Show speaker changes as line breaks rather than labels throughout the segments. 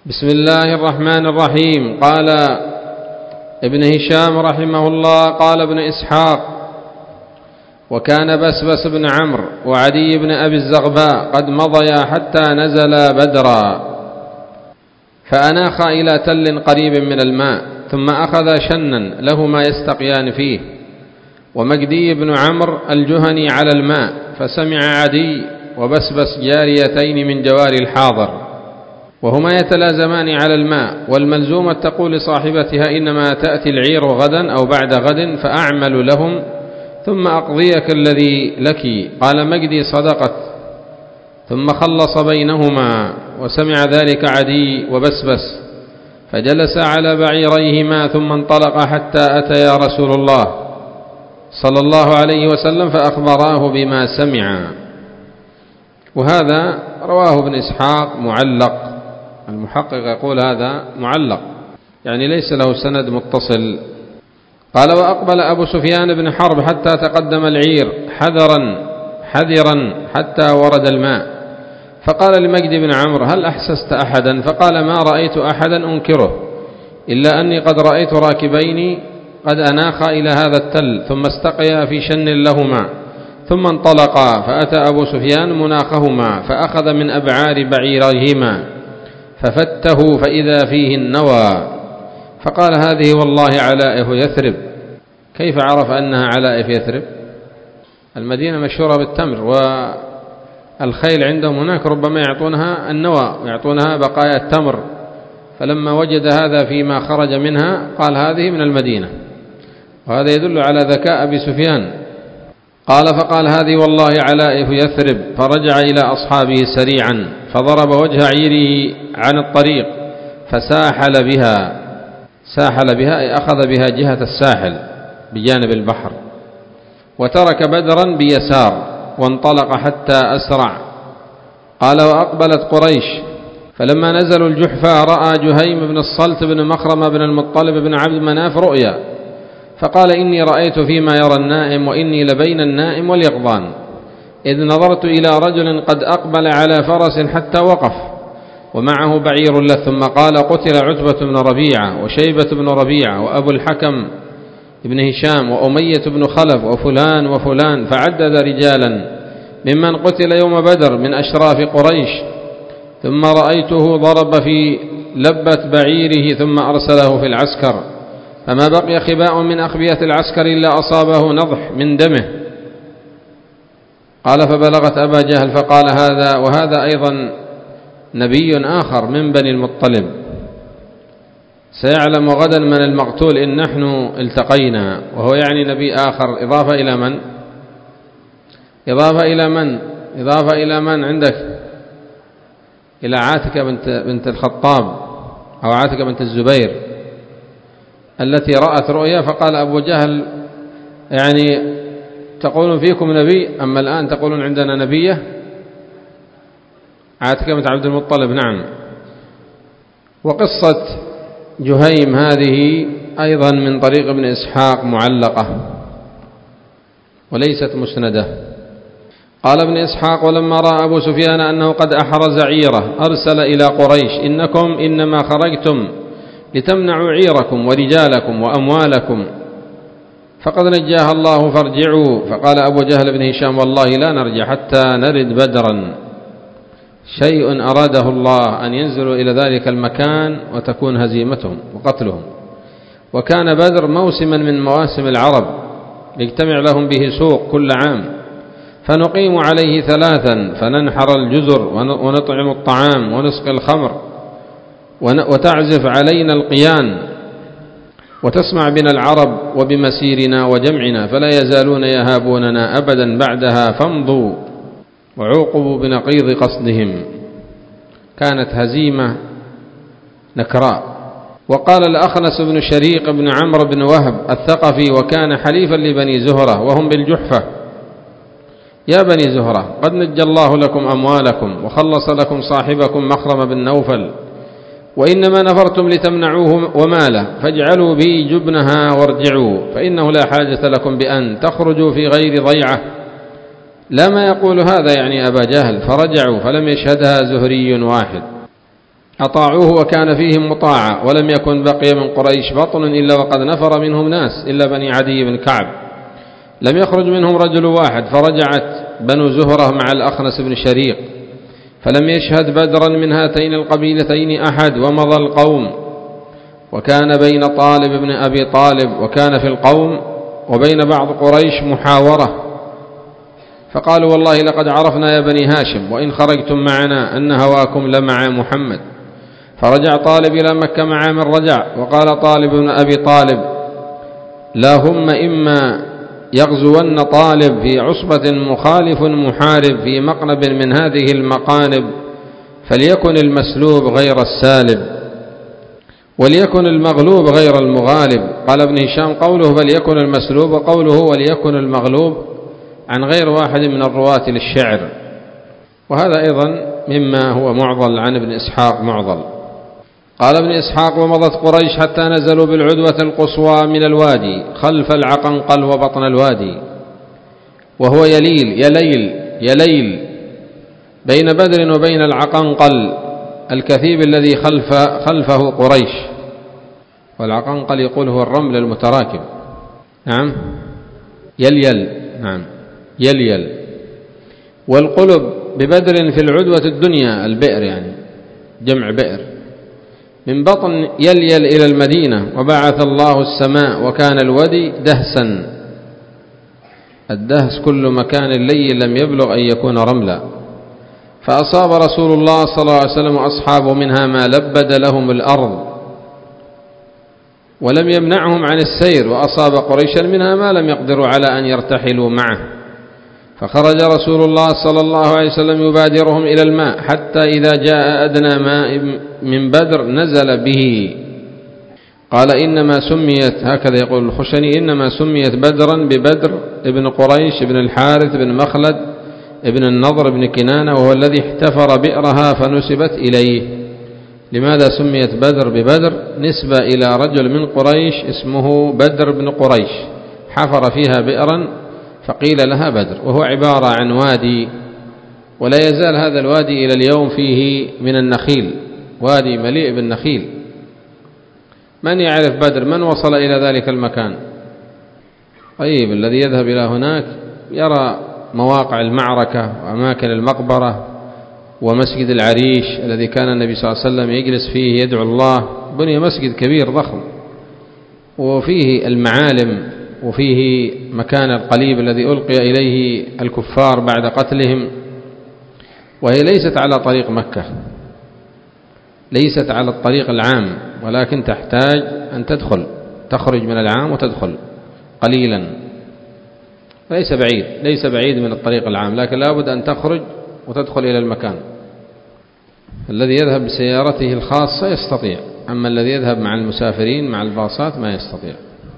بسم الله الرحمن الرحيم. قال ابن هشام رحمه الله قال ابن إسحاق: وكان بسبس بن عمرو وعدي بن أبي الزغباء قد مضيا حتى نزلا بدرا، فأناخا إلى تل قريب من الماء، ثم أخذا شنا لهما يستقيان فيه، ومجدي بن عمرو الجهني على الماء، فسمع عدي وبسبس جاريتين من جواري الحاضر وهما يتلازمان على الماء، والملزومة تقول لصاحبتها: إنما تأتي العير غدا أو بعد غد فأعمل لهم ثم أقضيك الذي لك. قال مجدي: صدقت. ثم خلص بينهما، وسمع ذلك عدي وبسبس، فجلس على بعيريهما، ثم انطلق حتى أتيا رسول الله صلى الله عليه وسلم فأخبراه بما سمع. وهذا رواه ابن إسحاق معلق، المحقق يقول هذا معلق، يعني ليس له سند متصل. قال: وأقبل أبو سفيان بن حرب حتى تقدم العير حذرا حتى ورد الماء، فقال لمجد بن عمرو: هل أحسست أحدا؟ فقال: ما رأيت أحدا أنكره، إلا أني قد رأيت راكبين قد أناخا إلى هذا التل، ثم استقيا في شن لهما، ثم انطلقا، فأتى أبو سفيان مناخهما، فأخذ من أبعار بعيريهما ففته فإذا فيه النوى، فقال: هذه والله علائف يثرب. كيف عرف أنها علائف يثرب؟ المدينة مشهورة بالتمر، والخيل عندهم هناك ربما يعطونها النوى ويعطونها بقايا التمر، فلما وجد هذا فيما خرج منها قال: هذه من المدينة. وهذا يدل على ذكاء أبي سفيان. قال: فقال: هذه والله علائف يثرب. فرجع إلى أصحابه سريعا، فضرب وجه عيره عن الطريق، فساحل بها أي أخذ بها جهة الساحل بجانب البحر، وترك بدرا بيسار، وانطلق حتى أسرع. قال: وأقبلت قريش، فلما نزلوا الجحفة رأى جهيم بن الصلت بن مخرم بن المطلب بن عبد مناف رؤيا، فقال: إني رأيت فيما يرى النائم، وإني لبين النائم واليقظان، إذ نظرت إلى رجل قد أقبل على فرس حتى وقف، ومعه بعير له، ثم قال: قتل عتبة بن ربيعة وشيبة بن ربيعة وأبو الحكم بن هشام وأمية بن خلف وفلان وفلان، فعدد رجالا ممن قتل يوم بدر من أشراف قريش، ثم رأيته ضرب في لبة بعيره ثم أرسله في العسكر، فما بقي خباء من أخبية العسكر إلا أصابه نضح من دمه. قال: فبلغت أبا جهل فقال: هذا وهذا أيضا نبي آخر من بني المطلب، سيعلم غدا من المقتول إن نحن التقينا. وهو يعني نبي آخر، إضافة إلى من؟ إضافة إلى من عندك؟ إلى عاتكة بنت الخطاب، أو عاتكة بنت الزبير التي رأت رؤيا، فقال أبو جهل: يعني تقولون فيكم نبي، أما الآن تقولون عندنا نبية؟ عاتكة بنت عبد المطلب، نعم. وقصة جهيم هذه أيضا من طريق ابن إسحاق معلقة وليست مسندة. قال ابن إسحاق: ولما رأى أبو سفيان أنه قد أحرز عيره أرسل إلى قريش: إنكم إنما خرجتم لتمنعوا عيركم ورجالكم وأموالكم، فقد نجاها الله فارجعوا. فقال أبو جهل بن هشام: والله لا نرجع حتى نرد بدرا، شيء أراده الله أن ينزلوا إلى ذلك المكان وتكون هزيمتهم وقتلهم. وكان بدر موسما من مواسم العرب يجتمع لهم به سوق كل عام، فنقيم عليه 3، فننحر الجزر ونطعم الطعام ونسقي الخمر وتعزف علينا القيان، وتسمع بنا العرب وبمسيرنا وجمعنا، فلا يزالون يهابوننا أبدا بعدها، فامضوا وعوقبوا بنقيض قصدهم. كانت هزيمة نكراء. وقال الأخنس بن شريق بن عمرو بن وهب الثقفي، وكان حليفا لبني زهرة وهم بالجحفة: يا بني زهرة، قد نجى الله لكم أموالكم وخلص لكم صاحبكم مخرم بن نوفل، وإنما نفرتم لتمنعوه وماله، فاجعلوا بي جبنها وارجعوا، فإنه لا حاجة لكم بأن تخرجوا في غير ضيعة. لا ما يقول هذا يعني أبا جهل، فرجعوا، فلم يشهدها زهري واحد. أطاعوه وكان فيهم مطاعا، ولم يكن بقي من قريش بطن إلا وقد نفر منهم ناس إلا بني عدي بن كعب، لم يخرج منهم رجل واحد. فرجعت بنو زهرة مع الأخنس بن شريق، فلم يشهد بدرا من هاتين القبيلتين أحد، ومضى القوم. وكان بين طالب بن أبي طالب وكان في القوم وبين بعض قريش محاورة، فقالوا والله لقد عرفنا يا بني هاشم وإن خرجتم معنا أن هواكم لمع محمد. فرجع طالب إلى مكة مع من رجع، وقال طالب بن أبي طالب لا هم إما يغزون طالب في عصبة مخالف محارب في مقنب من هذه المقانب، فليكن المسلوب غير السالب وليكن المغلوب غير المغالب. قال ابن هشام قوله فليكن المسلوب وقوله وليكن المغلوب عن غير واحد من الرواة للشعر، وهذا أيضا مما هو معضل عن ابن إسحاق معضل. قال ابن إسحاق ومضت قريش حتى نزلوا بالعدوة القصوى من الوادي خلف العقنقل وبطن الوادي، وهو يليل بين بدر وبين العقنقل الكثيب الذي خلفه قريش. والعقنقل يقول هو الرمل المتراكب. نعم يليل. والقلب ببدر في العدوة الدنيا البئر، يعني جمع بئر. من بطن يليل إلى المدينة، وبعث الله السماء وكان الودي دهسا. الدهس كل مكان لين لم يبلغ أن يكون رملا. فأصاب رسول الله صلى الله عليه وسلم وأصحابه منها ما لبد لهم الأرض ولم يمنعهم عن السير، وأصاب قريشا منها ما لم يقدروا على أن يرتحلوا معه. فخرج رسول الله صلى الله عليه وسلم يبادرهم إلى الماء، حتى إذا جاء أدنى ماء من بدر نزل به. قال إنما سميت، هكذا يقول الخشني، إنما سميت بدرا ببدر ابن قريش ابن الحارث بن مخلد ابن النضر بن كنانة، وهو الذي احتفر بئرها فنسبت إليه. لماذا سميت بدر ببدر؟ نسبة إلى رجل من قريش اسمه بدر بن قريش حفر فيها بئرا فقيل لها بدر، وهو عبارة عن وادي، ولا يزال هذا الوادي إلى اليوم فيه من النخيل، وادي مليء بالنخيل. من يعرف بدر؟ من وصل إلى ذلك المكان؟ طيب، الذي يذهب إلى هناك يرى مواقع المعركة وأماكن المقبرة ومسجد العريش الذي كان النبي صلى الله عليه وسلم يجلس فيه يدعو الله. بني مسجد كبير ضخم، وفيه المعالم، وفيه مكان القليب الذي ألقي إليه الكفار بعد قتلهم. وهي ليست على طريق مكة، ليست على الطريق العام، ولكن تحتاج أن تخرج من العام وتدخل قليلا. ليس بعيد من الطريق العام، لكن لا بد أن تخرج وتدخل إلى المكان. الذي يذهب بسيارته الخاصة يستطيع، أما الذي يذهب مع المسافرين مع الباصات ما يستطيع.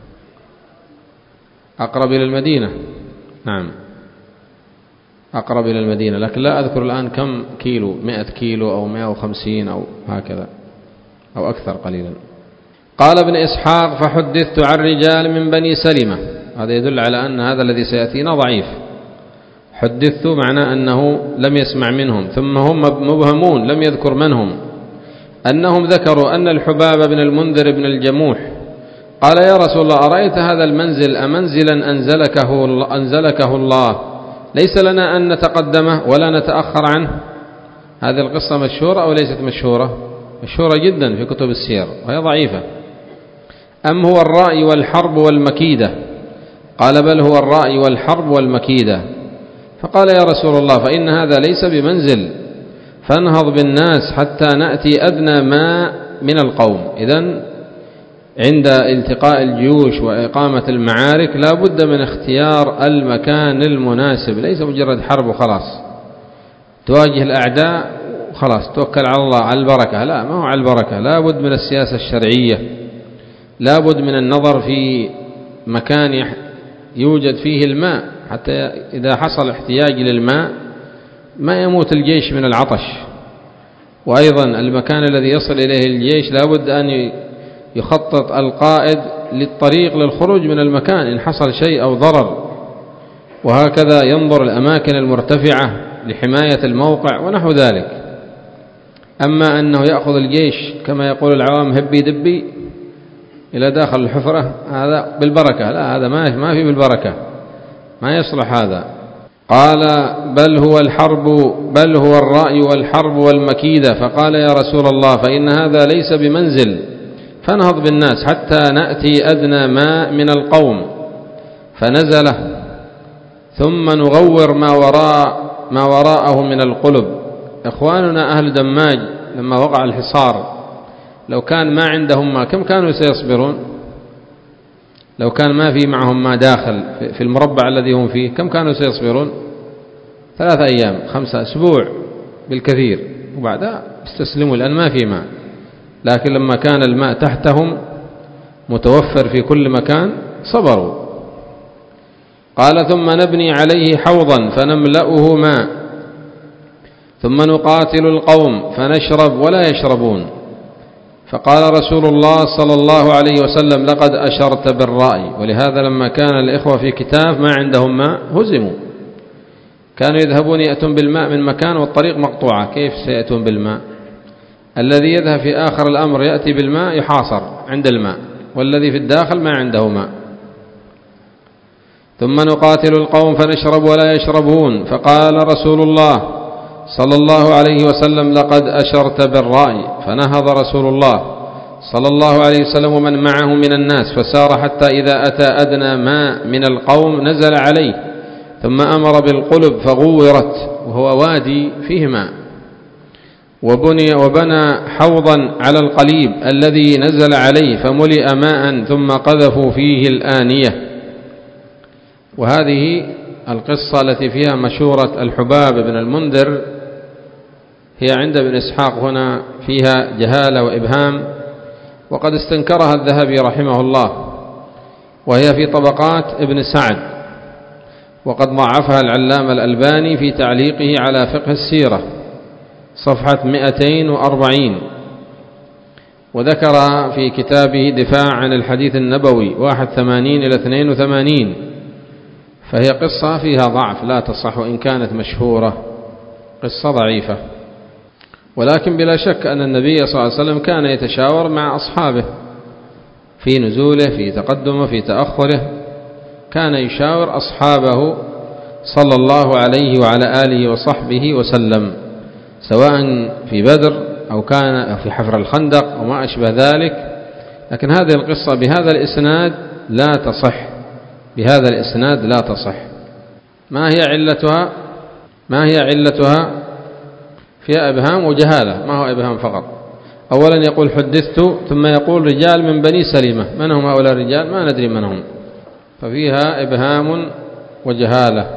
أقرب إلى المدينة، نعم أقرب إلى المدينة، لكن لا أذكر الآن كم كيلو، 100 كيلو أو 150 أو هكذا أو أكثر قليلا. قال ابن إسحاق فحدثت عن رجال من بني سلمة، هذا يدل على أن هذا الذي سيأتينا ضعيف. حدثت معنى أنه لم يسمع منهم، ثم هم مبهمون لم يذكر من هم، أنهم ذكروا أن الحباب بن المنذر بن الجموح قال يا رسول الله أرأيت هذا المنزل أمنزلا أنزلكه الله ليس لنا أن نتقدمه ولا نتأخر عنه؟ هذه القصة مشهورة أو ليست مشهورة؟ مشهورة جدا في كتب السير وهي ضعيفة. أم هو الرأي والحرب والمكيدة؟ قال بل هو الرأي والحرب والمكيدة. فقال يا رسول الله فإن هذا ليس بمنزل، فانهض بالناس حتى نأتي أدنى ما من القوم. إذن عند التقاء الجيوش وإقامة المعارك لا بد من اختيار المكان المناسب، ليس مجرد حرب وخلاص تواجه الأعداء وخلاص توكل على الله على البركة. لا، ما هو على البركة، لا بد من السياسة الشرعية، لا بد من النظر في مكان يوجد فيه الماء، حتى إذا حصل احتياج للماء ما يموت الجيش من العطش. وأيضا المكان الذي يصل إليه الجيش لا بد أن يخطط القائد للطريق للخروج من المكان إن حصل شيء أو ضرر، وهكذا ينظر الأماكن المرتفعة لحماية الموقع ونحو ذلك. أما أنه يأخذ الجيش كما يقول العوام هبي دبي إلى داخل الحفرة هذا بالبركة، لا، هذا ما في بالبركة، ما يصلح هذا. قال بل هو الرأي والحرب والمكيدة. فقال يا رسول الله فإن هذا ليس بمنزل، فنهض بالناس حتى نأتي أدنى ماء من القوم فنزله، ثم نغور ما وراءه من القلب. إخواننا أهل دماج لما وقع الحصار لو كان ما عندهم ماء كم كانوا سيصبرون؟ لو كان ما في معهم ماء داخل في المربع الذي هم فيه كم كانوا سيصبرون؟ 3 أيام 5 أسبوع بالكثير، وبعدها استسلموا لأن ما في ماء. لكن لما كان الماء تحتهم متوفر في كل مكان صبروا. قال ثم نبني عليه حوضا فنملأه ماء، ثم نقاتل القوم فنشرب ولا يشربون. فقال رسول الله صلى الله عليه وسلم لقد أشرت بالرأي. ولهذا لما كان الإخوة في كتاف ما عندهم ماء هزموا، كانوا يذهبون يأتون بالماء من مكان والطريق مقطوعة، كيف سيأتون بالماء؟ الذي يذهب في آخر الأمر يأتي بالماء يحاصر عند الماء، والذي في الداخل ما عنده ماء. ثم نقاتل القوم فنشرب ولا يشربون. فقال رسول الله صلى الله عليه وسلم لقد أشرت بالرأي. فنهض رسول الله صلى الله عليه وسلم ومن معه من الناس فسار حتى إذا أتى أدنى ماء من القوم نزل عليه، ثم أمر بالقلب فغورت وهو وادي فيه ماء، وبنى حوضا على القليب الذي نزل عليه فملئ ماء ثم قذفوا فيه الآنية. وهذه القصة التي فيها مشورة الحباب بن المنذر هي عند ابن إسحاق هنا فيها جهالة وإبهام، وقد استنكرها الذهبي رحمه الله، وهي في طبقات ابن سعد، وقد ضعفها العلامة الألباني في تعليقه على فقه السيرة صفحة 240، وذكر في كتابه دفاع عن الحديث النبوي 81 إلى 82. فهي قصة فيها ضعف لا تصح وإن كانت مشهورة، قصة ضعيفة. ولكن بلا شك أن النبي صلى الله عليه وسلم كان يتشاور مع أصحابه في نزوله، في تقدمه، في تأخره، كان يشاور أصحابه صلى الله عليه وعلى آله وصحبه وسلم، سواء في بدر أو كان في حفر الخندق وما أشبه ذلك. لكن هذه القصة بهذا الإسناد لا تصح، بهذا الإسناد لا تصح. ما هي علتها؟ فيها إبهام وجهالة، ما هو إبهام فقط. أولا يقول حدثت، ثم يقول رجال من بني سلمة، من هم هؤلاء الرجال؟ ما ندري من هم، ففيها إبهام وجهالة.